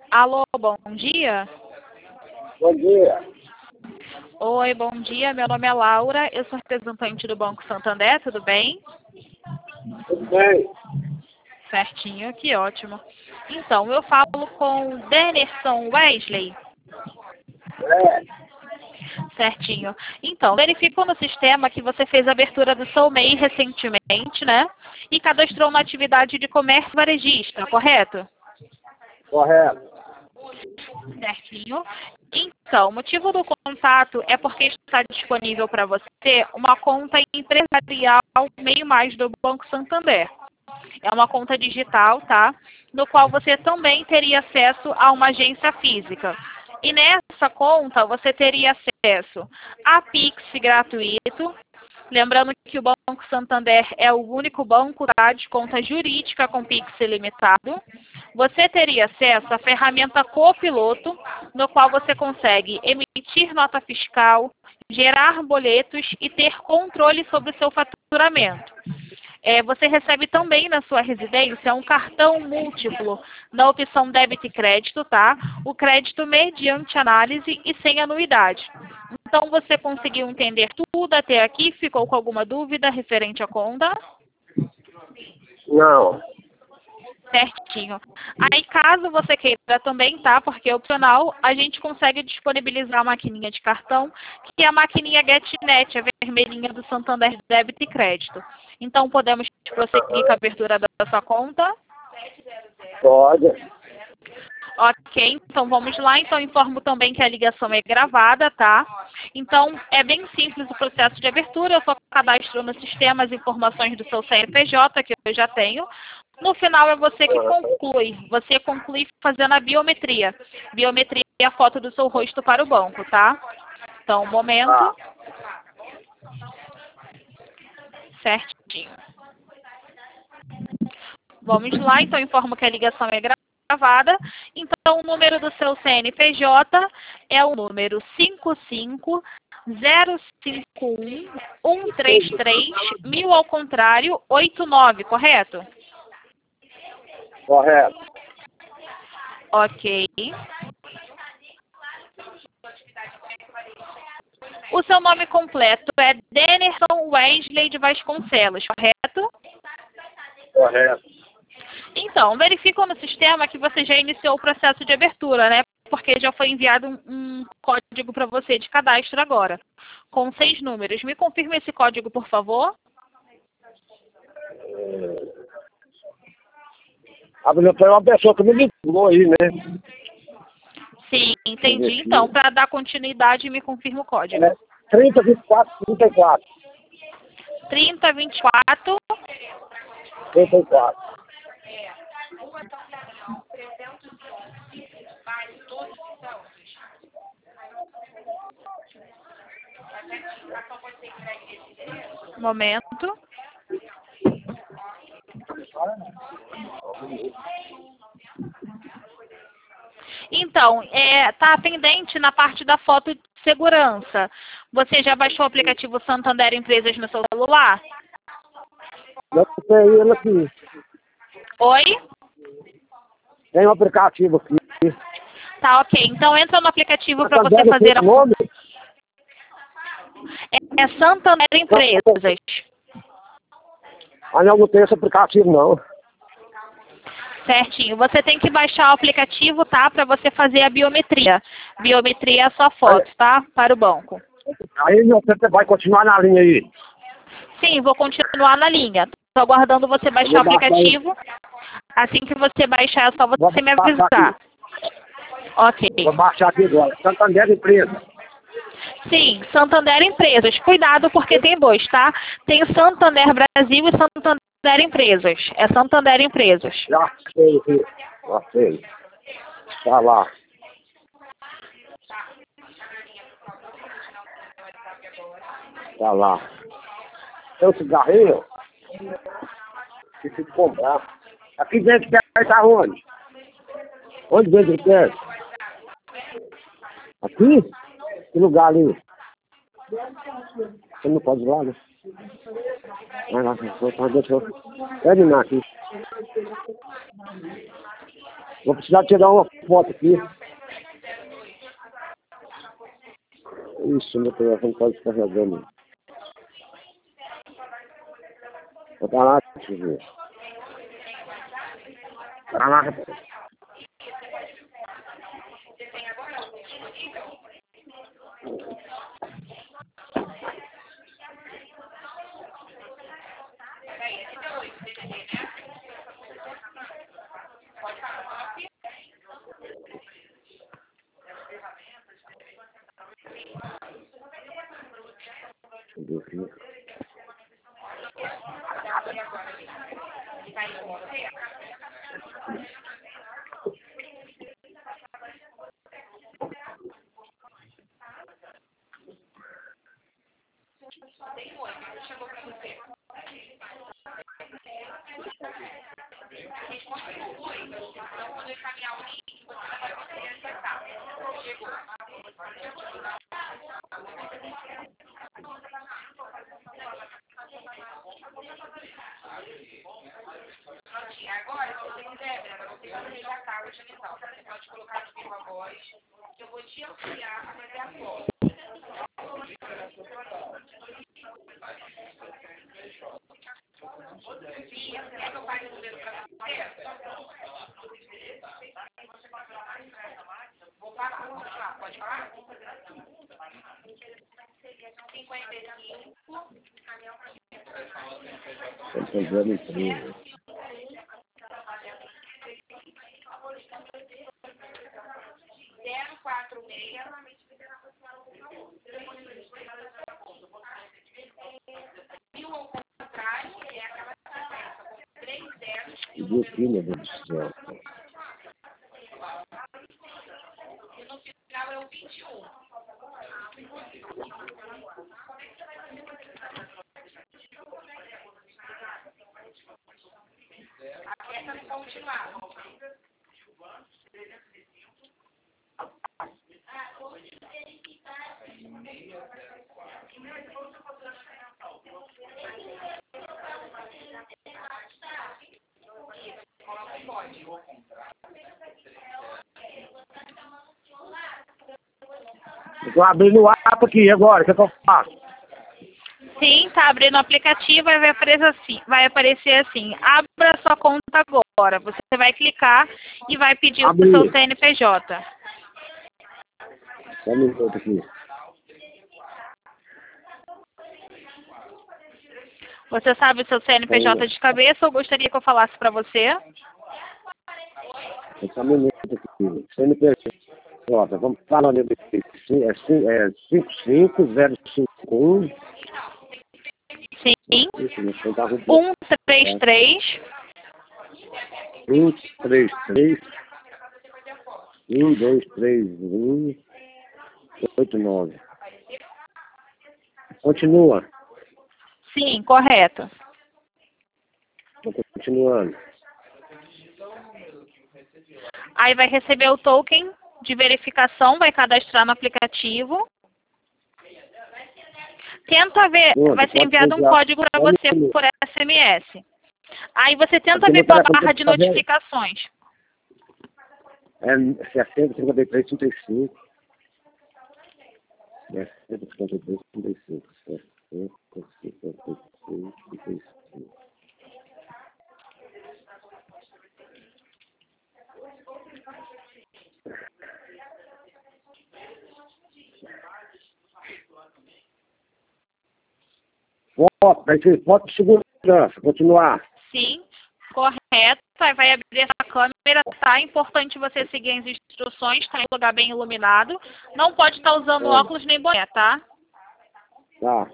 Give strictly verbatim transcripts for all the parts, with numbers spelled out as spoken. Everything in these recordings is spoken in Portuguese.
Alô, bom dia. Bom dia. Oi, bom dia. Meu nome é Laura, eu sou representante do Banco Santander, tudo bem? Tudo bem? Certinho, que ótimo. Então, eu falo com Denerson Wesley. É, Certinho. Então, verificou no sistema que você fez a abertura do seu M E I recentemente, né? E cadastrou uma atividade de comércio varejista, correto? correto. Certinho. Então, o motivo do contato é porque está disponível para você uma conta empresarial meio mais do Banco Santander. É uma conta digital, tá? No qual você também teria acesso a uma agência física. E nessa conta você teria acesso a Pix gratuito. Lembrando que o Banco Santander é o único banco, tá, de conta jurídica com Pix ilimitado. Você teria acesso à ferramenta Copiloto, no qual você consegue emitir nota fiscal, gerar boletos e ter controle sobre o seu faturamento. É, você recebe também na sua residência um cartão múltiplo na opção débito e crédito, tá? O crédito mediante análise e sem anuidade. Então, você conseguiu entender tudo até aqui? Ficou com alguma dúvida referente à conta? Não. Certinho. Aí, caso você queira também, tá? Porque é opcional, a gente consegue disponibilizar a maquininha de cartão, que é a maquininha GetNet, a vermelhinha do Santander Débito e Crédito. Então, podemos prosseguir com a abertura da sua conta? Pode. Ok, então vamos lá. Então, informo também que a ligação é gravada, tá? Então, é bem simples o processo de abertura. Eu só cadastro no sistema as informações do seu C N P J, que eu já tenho. No final, é você que conclui. Você conclui fazendo a biometria. Biometria é a foto do seu rosto para o banco, tá? Então, um momento. Ah, Certinho. Vamos lá. Então, informo que a ligação é gravada. Então, o número do seu C N P J é o número cinco cinco zero cinco um um três três mil ao contrário oito nove, correto? correto. Ok. O seu nome completo é Denerson Wesley de Vasconcelos, correto? Correto. Então, verificou no sistema que você já iniciou o processo de abertura, né? Porque já foi enviado um, um código para você de cadastro agora, com seis números. Me confirme esse código, por favor. Ah, mas foi uma pessoa que me ligou aí, né? Sim, entendi. Então, para dar continuidade, me confirma o código. É trinta, vinte e quatro, trinta e quatro. trinta, vinte e quatro. trinta e quatro. Momento. Então, é, tá pendente na parte da foto de segurança. Você já baixou o aplicativo Santander Empresas no seu celular? Eu tenho ele aqui. Oi? Tem um aplicativo aqui. Tá, ok. Então, entra no aplicativo para você Santander, fazer a... o nome? É, é Santander Empresas. Ah, não, não tem esse aplicativo, não. Certinho. Você tem que baixar o aplicativo, tá? Para você fazer a biometria. Biometria é a sua foto, tá? Para o banco. Aí você vai continuar na linha aí. Sim, vou continuar na linha. Estou aguardando você baixar o aplicativo. Assim que você baixar, é só você me avisar. Ok. Vou baixar aqui agora. Santander Empresa. Sim, Santander Empresas. Cuidado porque tem dois, tá? Tem Santander Brasil e Santander Empresas. É Santander Empresas. Já sei aqui. Já sei. Tá lá. Tá lá. Tem um cigarrinho? Preciso comprar. Aqui dentro quer tá onde? Onde dentro quer? Aqui? Que lugar ali? Você não pode ir lá, né? Vai lá, deixa eu terminar aqui. Vou precisar tirar uma foto aqui. Isso, meu telefone pode ficar carregando. Vou parar, deixa eu ver. Para lá, rapaz. Agora, se você quiser, Brenda, você pode ligar a carga de metal. Você pode colocar de viva voz, que eu vou te auxiliar a fazer a foto. Sim, quer que eu pague o número para você? Vou falar, vou falar. Pode falar? cinquenta e cinco. Estou fazendo incrível. zero quatro seis. Mil ao contrário, é aquela sequência com três zeros e o E aqui, meu Deus do céu. E no final é o vinte e um. Aperta no continuar. Estou abrindo o app aqui agora, o que, é que eu faço? Sim, tá abrindo o aplicativo e vai aparecer assim, vai aparecer assim, abra sua conta agora. Você vai clicar e vai pedir o Abrir. seu C N P J. Só um minuto aqui. Você sabe o seu C N P J de cabeça ou gostaria que eu falasse para você? Só um minuto aqui. C N P J, vamos falar nele aqui. É cinco cinco zero cinco um. Sim. Isso, meu filho tá arrumando. um três três. um três três. um dois três um. oito nove. Continua. Sim, correto. Estou continuando. Aí vai receber o token de verificação, vai cadastrar no aplicativo. Tenta ver, Pronto, vai ser pode enviado um enviar. código para Pode você enviar. por S M S. Aí você tenta Porque ver meu pela telefone barra de tá vendo. notificações. É sessenta, cinquenta e três, trinta e cinco. É sessenta, cinquenta e três, trinta e cinco. sessenta, cinquenta e três, trinta e cinco. Foto, vai ser foto de segurança, continuar. Sim, correto. Aí vai abrir essa câmera, tá? É importante você seguir as instruções, tá? Em um lugar bem iluminado. Não pode estar usando É. óculos nem boné, tá? Tá.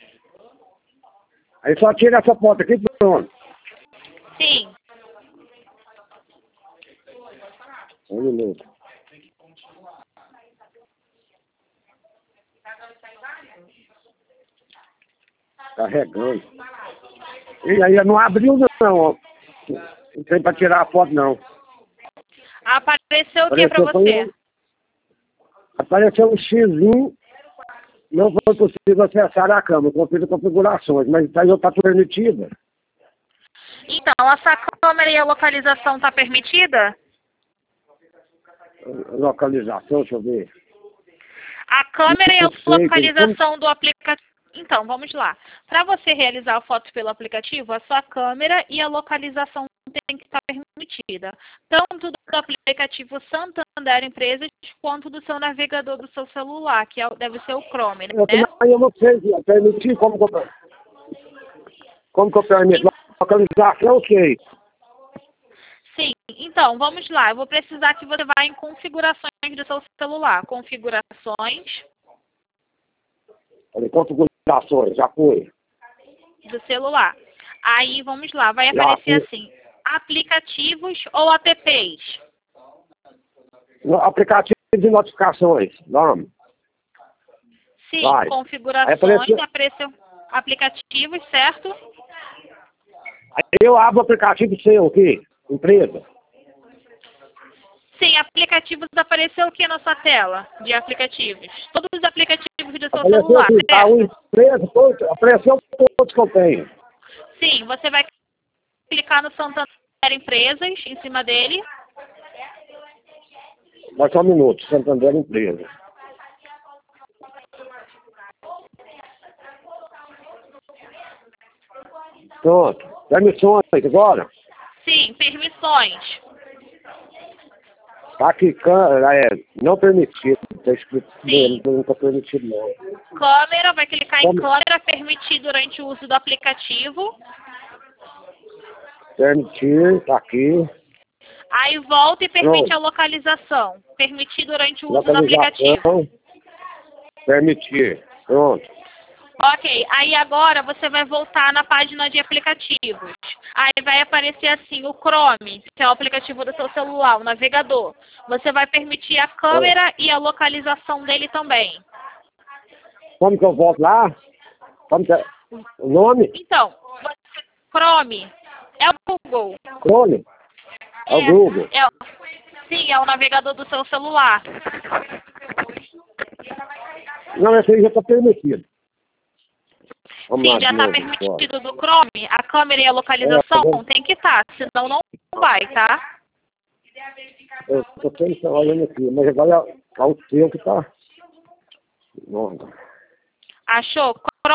Aí só tira essa foto aqui, pronto. Sim. Um minuto. Carregando. E aí não abriu não, ó. Não tem pra tirar a foto não. Apareceu o que pra Apareceu, você? foi um- Apareceu um xizinho não foi possível acessar a câmera, confiro configurações, mas tá, já está permitida. Então, a sua câmera e a localização está permitida? Localização, deixa eu ver. A câmera e a Não sei, localização do aplicativo. Então, vamos lá. Para você realizar a foto pelo aplicativo, a sua câmera e a localização tem que estar permitida. Tanto do aplicativo Santander Empresas, quanto do seu navegador do seu celular, que é, deve ser o Chrome, né? Eu, eu não sei se permitir, como que eu, como que eu permito? Localização, ok. Sim, então, vamos lá. Eu vou precisar que você vá em configurações do seu celular. Configurações Falei, configurações, já foi. do celular. Aí, vamos lá. Vai Já aparecer foi. assim, aplicativos ou apps? No aplicativo de notificações, vamos. Sim, Vai. configurações, Aí apareceu- apareceu aplicativos, certo? Aí eu abro o aplicativo seu aqui, empresa. Sim, aplicativos apareceu o que na sua tela de aplicativos? Todos os aplicativos do seu Apareceu celular, aqui, tá, o certo? empresa, todos, apareceu todos que eu tenho. Sim, você vai clicar no Santander Empresas, em cima dele. Vai só um minuto, Santander Empresa. Pronto. Permissões agora. Sim, permissões. Tá aqui, can- é, não permitido. Tá escrito Sim. não está permitido não. Câmera, vai clicar em Como? câmera, permitir durante o uso do aplicativo. Permitir, tá aqui. Aí volta e permite Pronto. a localização. Permitir durante o uso do aplicativo. Localização. Permitir. Pronto. Ok, aí agora você vai voltar na página de aplicativos. Aí vai aparecer assim o Chrome, que é o aplicativo do seu celular, o navegador. Você vai permitir a câmera e a localização dele também. Como que eu volto lá? Como que é? O nome? Então, você- Chrome é o Google. Chrome? É o Google. É, o- sim, é o navegador do seu celular. Não, esse aí já está permitido. Vamos Sim, lá, já de está novo, permitido do Chrome. A câmera e a localização É, tá bom. tem que estar, senão não vai, tá? Eu estou sempre olhando aqui, mas agora é o seu que está. Nossa. Achou?